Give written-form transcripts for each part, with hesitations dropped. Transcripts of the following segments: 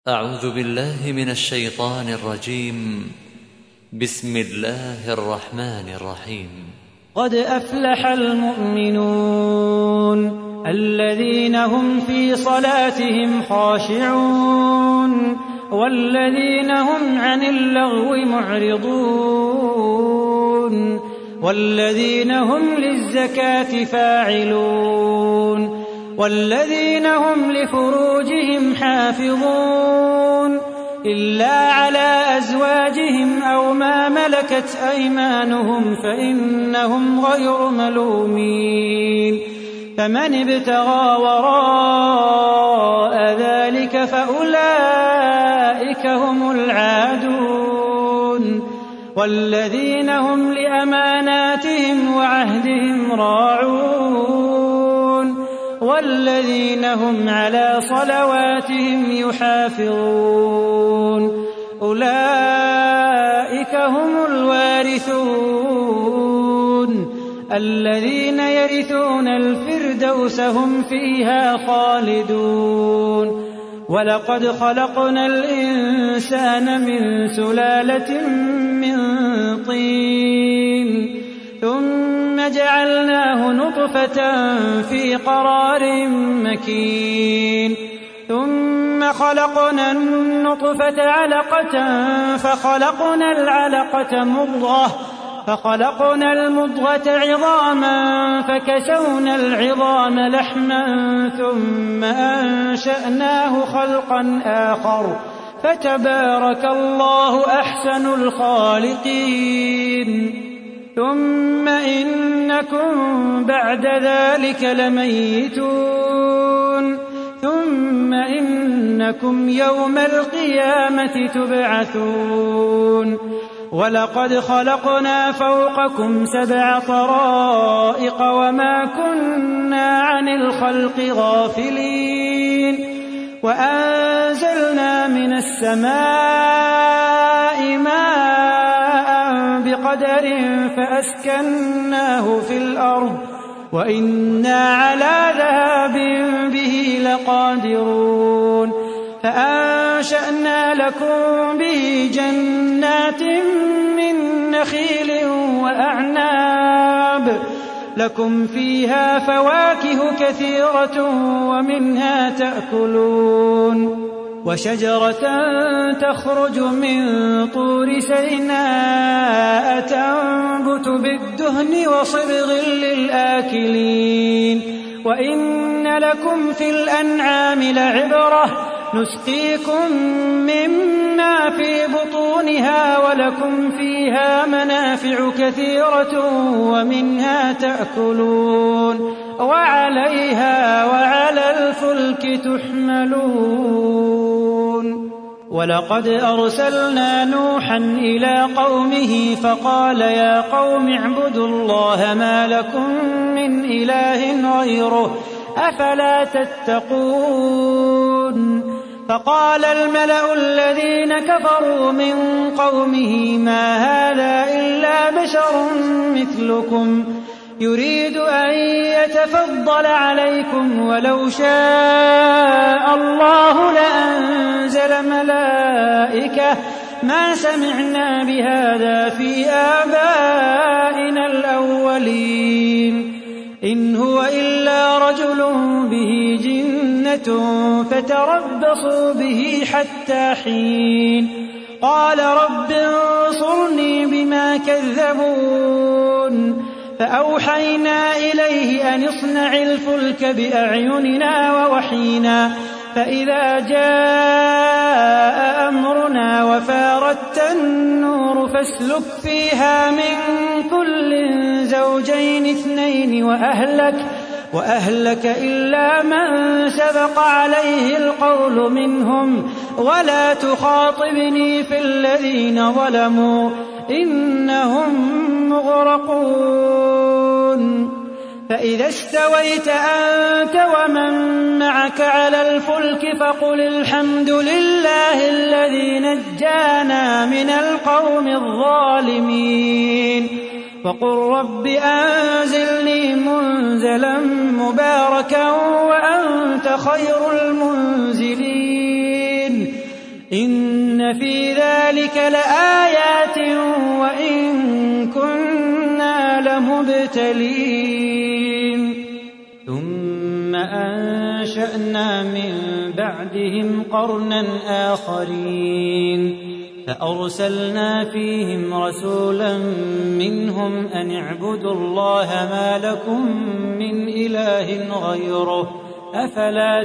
أعوذ بالله من الشيطان الرجيم. بسم الله الرحمن الرحيم. قد أفلح المؤمنون الذين هم في صلاتهم خاشعون والذين هم عن اللغو معرضون والذين هم للزكاة فاعلون والذين هم لفروجهم حافظون إلا على أزواجهم أو ما ملكت أيمانهم فإنهم غير ملومين فمن ابتغى وراء ذلك فأولئك هم العادون والذين هم لأماناتهم وعهدهم راعون والذين هم على صلواتهم يحافظون أولئك هم الوارثون الذين يرثون الفردوس هم فيها خالدون ولقد خلقنا الإنسان من سلالة من طين ثم جعلناه نطفة في قرار مكين ثم خلقنا النطفة علقة فخلقنا العلقة مضغة فخلقنا المضغة عظاما فكسونا العظام لحما ثم أنشأناه خلقا آخر فتبارك الله أحسن الخالقين ثم إنكم بعد ذلك لميتون ثم إنكم يوم القيامة تبعثون ولقد خلقنا فوقكم 7 طرائق وما كنا عن الخلق غافلين وأنزلنا من السماء ماء بقدر فأسكناه في الأرض وإنا على ذهاب به لقادرون فأنشأنا لكم به جنات من نخيل وأعناب لكم فيها فواكه كثيرة ومنها تأكلون وشجرة تخرج من طور سيناء تنبت بالدهن وصبغ للآكلين وإن لكم في الأنعام لعبرة نسقيكم مما في بطونها ولكم فيها منافع كثيرة ومنها تأكلون وعليها وعلى الفلك تحملون ولقد أرسلنا نوحا إلى قومه فقال يا قوم اعبدوا الله ما لكم من إله غيره أفلا تتقون فقال الملأ الذين كفروا من قومه ما هذا إلا بشر مثلكم يريد أن يتفضل عليكم ولو شاء الله لأنزل ملائكة ما سمعنا بهذا في آبائنا الأولين إن هو إلا رجل به جنة فتربصوا به حتى حين قال رب انصرني بما كذبون فأوحينا إليه أن اصنع الفلك بأعيننا ووحينا فإذا جاء أمرنا وفاردت النور فاسلك فيها من كل زوجين 2 وأهلك إلا من سبق عليه القول منهم ولا تخاطبني في الذين ظلموا إنهم مغرقون فإذا استويت أنت ومن معك على الفلك فقل الحمد لله الذي نجانا من القوم الظالمين وقل رب أنزلني منزلا مباركا وأنت خير المنزلين إن في ذلك لآيات وإن كنا لمبتلين ثم أنشأنا من بعدهم قرنا آخرين فأرسلنا فيهم رسولا منهم أن اعبدوا الله ما لكم من إله غيره أفلا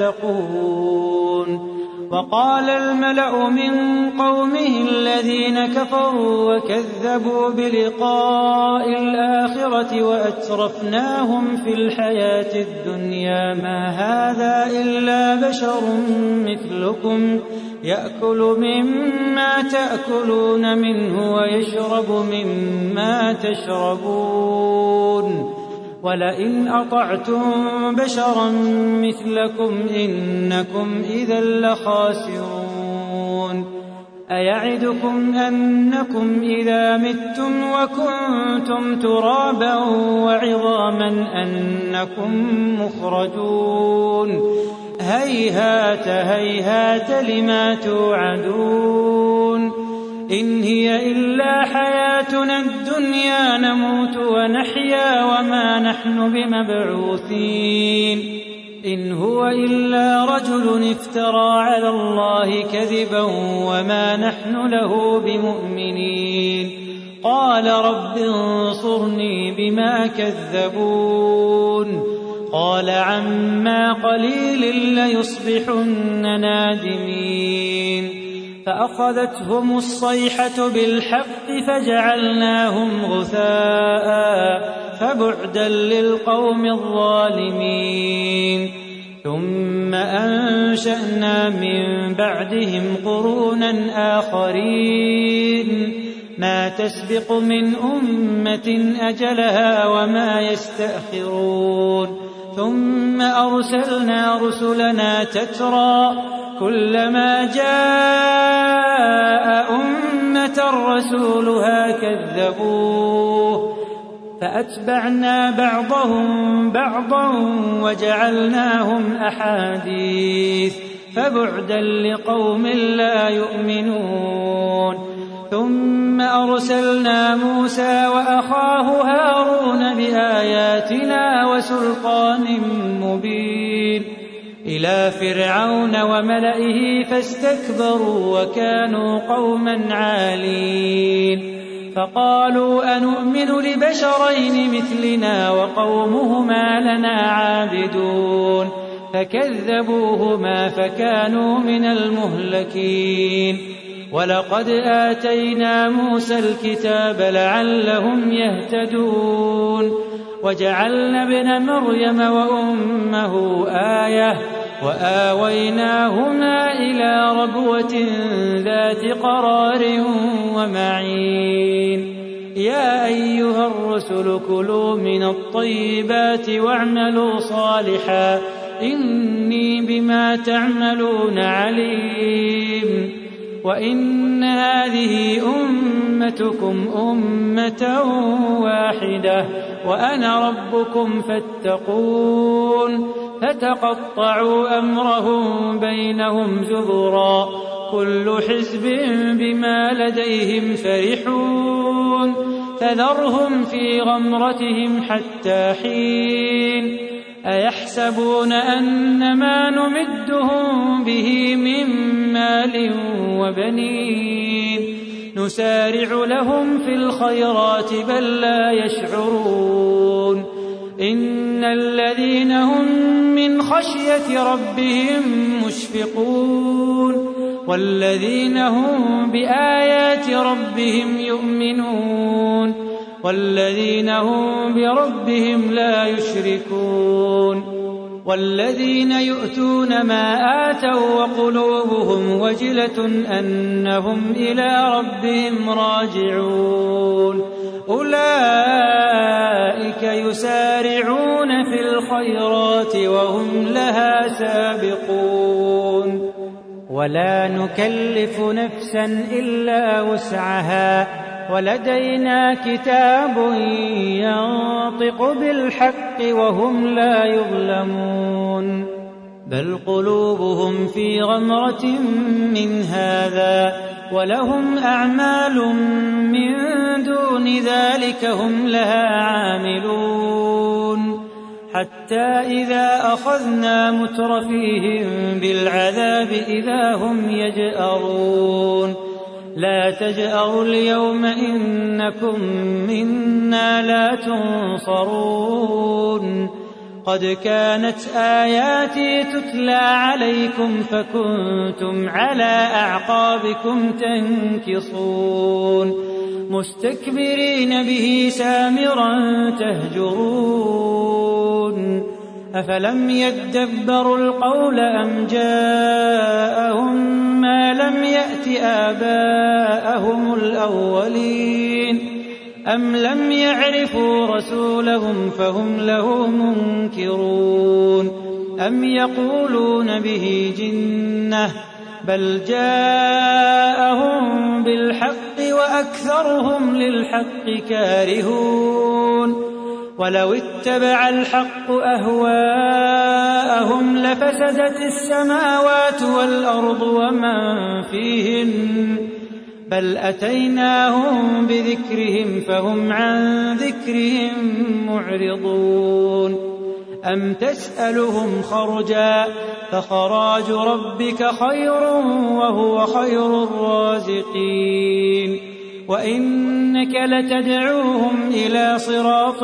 تتقون وقال الملأ من قومه الذين كفروا وكذبوا بلقاء الآخرة وأترفناهم في الحياة الدنيا ما هذا إلا بشر مثلكم يأكل مما تأكلون منه ويشرب مما تشربون ولئن أطعتم بشرا مثلكم إنكم إذا لخاسرون أيعدكم أنكم إذا متم وكنتم ترابا وعظاما أنكم مخرجون هيهات هيهات لما توعدون إن هي إلا حياتنا الدنيا نموت ونحيا وما نحن بمبعوثين إن هو إلا رجل افترى على الله كذبا وما نحن له بمؤمنين قال رب انصرني بما كذبون قال عما قليل ليصبحن نادمين فأخذتهم الصيحة بالحق فجعلناهم غثاء فبعدا للقوم الظالمين ثم أنشأنا من بعدهم قرونا آخرين ما تسبق من أمة أجلها وما يستأخرون ثم أرسلنا رسلنا تترى كلما جاء أمة رسولها كذبوه فأتبعنا بعضهم بعضا وجعلناهم أحاديث فبعدا لقوم لا يؤمنون ثم أرسلنا موسى وأخاه هارون بآياتنا وسلطان مبين إلى فرعون وملئه فاستكبروا وكانوا قوما عالين فقالوا أنؤمن لبشرين مثلنا وقومهما لنا عابدون فكذبوهما فكانوا من المهلكين ولقد آتينا موسى الكتاب لعلهم يهتدون وجعلنا ابن مريم وأمه آية وآويناهما إلى ربوة ذات قرار ومعين يا أيها الرسل كلوا من الطيبات واعملوا صالحا إني بما تعملون عليم وإن هذه أمتكم أمة واحدة وأنا ربكم فاتقون فتقطعوا أمرهم بينهم زبرا كل حزب بما لديهم فرحون فذرهم في غمرتهم حتى حين أيحسبون أن ما نمدهم به من مال وبنين نسارع لهم في الخيرات بل لا يشعرون إن الذين هم من خشية ربهم مشفقون والذين هم بآيات ربهم يؤمنون والذين هم بربهم لا يشركون والذين يؤتون ما آتوا وقلوبهم وجلة أنهم إلى ربهم راجعون أولئك يسارعون في الخيرات وهم لها سابقون ولا نكلف نفسا إلا وسعها ولدينا كتاب ينطق بالحق وهم لا يظلمون بل قلوبهم في غمرة من هذا ولهم أعمال من دون ذلك هم لها عاملون حتى إذا أخذنا مترفيهم بالعذاب إذا هم يجأرون لا تجأروا اليوم إنكم منا لا تنصرون قد كانت آياتي تتلى عليكم فكنتم على أعقابكم تنكصون مستكبرين به سامرا تهجرون أفلم يدبروا القول أم جاءهم ما لم يأت آباءهم الأولين أم لم يعرفوا رسولهم فهم له منكرون أم يقولون به جنة بل جاءهم بالحق وأكثرهم للحق كارهون ولو اتبع الحق أهواءهم لفسدت السماوات والأرض ومن فيهن بل أتيناهم بذكرهم فهم عن ذكرهم معرضون أم تسألهم خرجا فخراج ربك خير وهو خير الرازقين وإنك لتدعوهم إلى صراط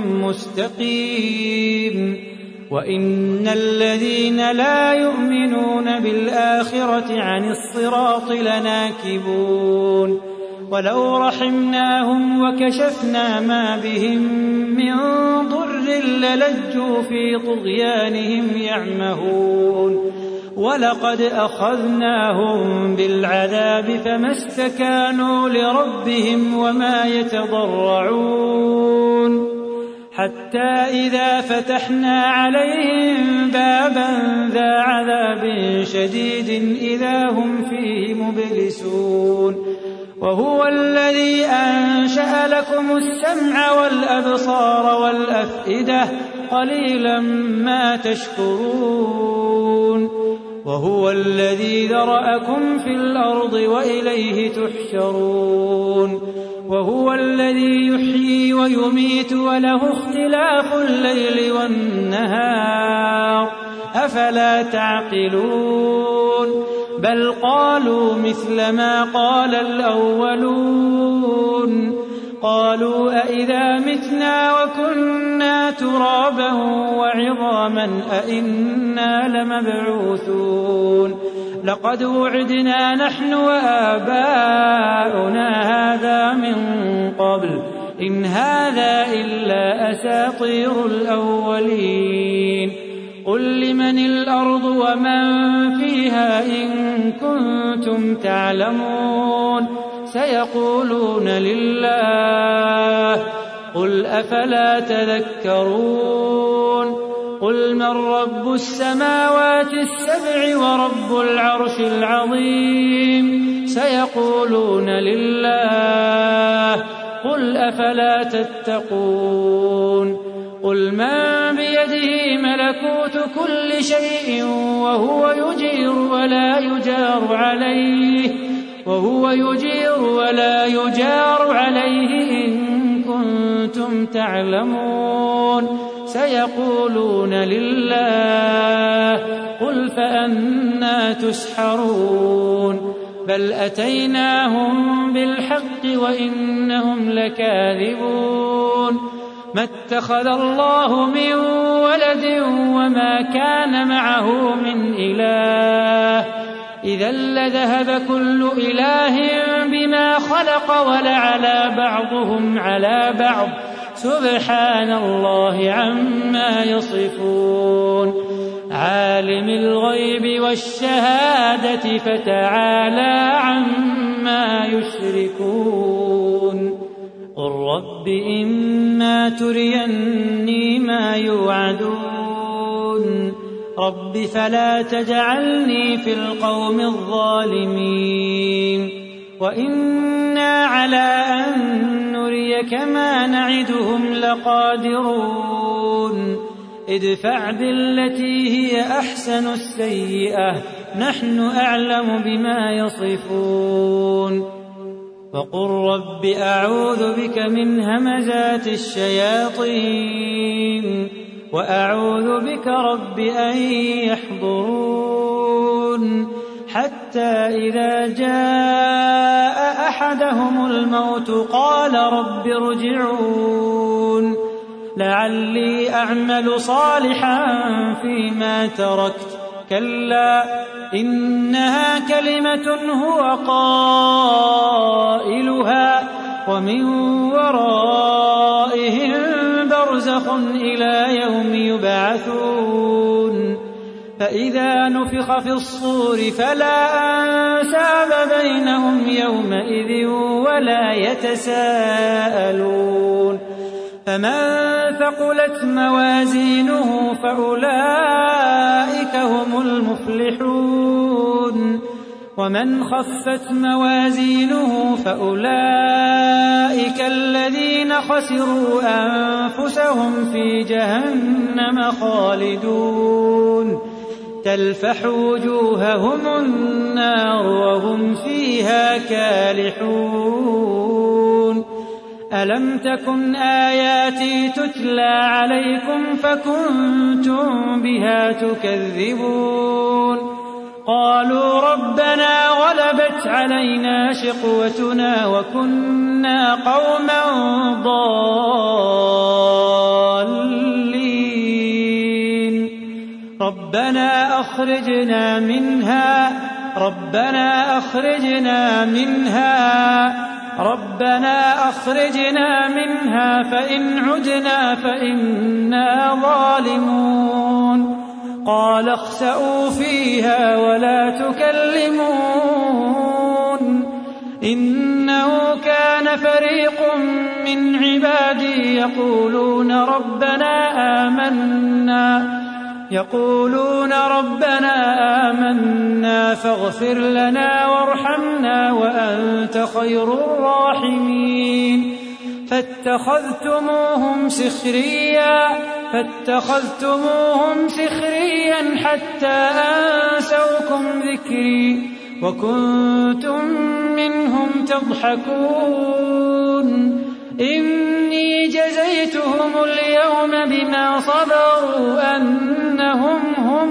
مستقيم وإن الذين لا يؤمنون بالآخرة عن الصراط لناكبون ولو رحمناهم وكشفنا ما بهم من ضر للجوا في طغيانهم يعمهون ولقد أخذناهم بالعذاب فما استكانوا لربهم وما يتضرعون حتى إذا فتحنا عليهم بابا ذا عذاب شديد إذا هم فيه مبلسون وهو الذي أنشأ لكم السمع والأبصار والأفئدة قليلا ما تشكرون وهو الذي ذرأكم في الأرض وإليه تحشرون وهو الذي يحيي ويميت وله اختلاف الليل والنهار أفلا تعقلون بل قالوا مثل ما قال الأولون قالوا أئذا متنا وكنا ترابا وعظاما أئنا لمبعوثون لقد وعدنا نحن وآباؤنا هذا من قبل إن هذا إلا أساطير الأولين قل لمن الأرض ومن فيها إن كنتم تعلمون سيقولون لله قل أفلا تذكرون قل من رب السماوات السبع ورب العرش العظيم سيقولون لله قل أفلا تتقون قل من بيده ملكوت كل شيء وهو يجير ولا يجار عليه إن كنتم تعلمون سيقولون لله قل فأنى تسحرون بل أتيناهم بالحق وإنهم لكاذبون ما اتخذ الله من ولد وما كان معه من إله إذا لذهب كل إله بما خلق ولعلى بعضهم على بعض سبحان الله عما يصفون عالم الغيب والشهادة فتعالى عما يشركون قل رب إما تريني ما يوعدون رب فلا تجعلني في القوم الظالمين وإنا على أن نريك ما نعدهم لقادرون ادفع بالتي هي أحسن السيئة نحن أعلم بما يصفون وقل رب أعوذ بك من همزات الشياطين وأعوذ بك رب أن يحضرون حتى إذا جاء أحدهم الموت قال رب ارجعون لعلي أعمل صالحا فيما تركت كلا إنها كلمة هو قائلها ومن ورائهم برزخ إلى يوم يبعثون فإذا نفخ في الصور فلا أنساب بينهم يومئذ ولا يتساءلون فمن ثقلت موازينه فأولئك هم المفلحون ومن خفت موازينه فأولئك الذين خسروا أنفسهم في جهنم خالدون تلفح وجوههم النار وهم فيها كالحون ألم تكن آياتي تتلى عليكم فكنتم بها تكذبون قالوا ربنا غلبت علينا شقوتنا وكنا قوما ضالين ربنا أخرجنا منها فإن عدنا فإنا ظالمون قال اخسئوا فيها ولا تكلمون إنه كان فريق من عبادي يقولون ربنا آمنا فاغفر لنا وارحمنا وأنت خير الراحمين فاتخذتموهم سخريا حتى أنسوكم ذكري وكنتم منهم تضحكون إني جزيتهم اليوم بما صبروا أنهم هم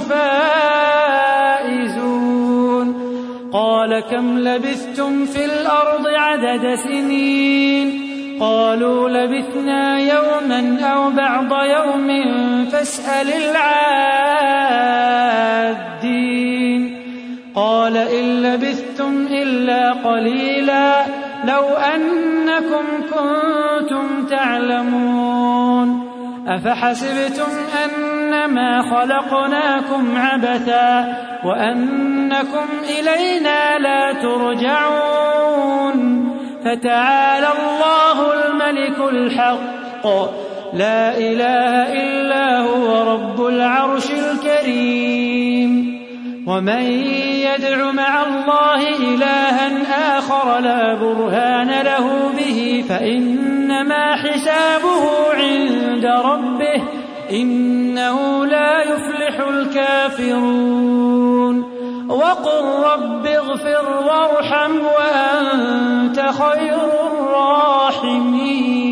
الفائزون قال كم لبثتم في الأرض عدد سنين قالوا لبثنا يوما أو بعض يوم فاسأل العادين قال إن لبثتم إلا قليلا لو أنكم كنتم تعلمون أفحسبتم أنما خلقناكم عبثا وأنكم إلينا لا ترجعون فتعالى الله الملك الحق لا إله إلا هو رب العرش الكريم ومن يدع مع الله إلها آخر لا برهان له به فإنما حسابه عند ربه إنه لا يفلح الكافرون وقل رب اغفر وارحم وأنت خير الراحمين